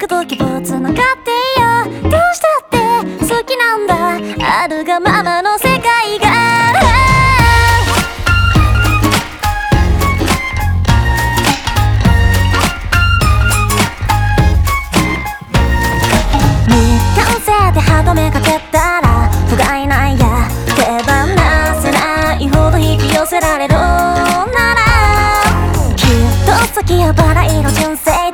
くと希望つながってよ。どうしたって好きなんだ、あるがままの世界が。歯止めかけたら不甲斐ないや、手放せないほど引き寄せられるなら、きっと先はバラ色純正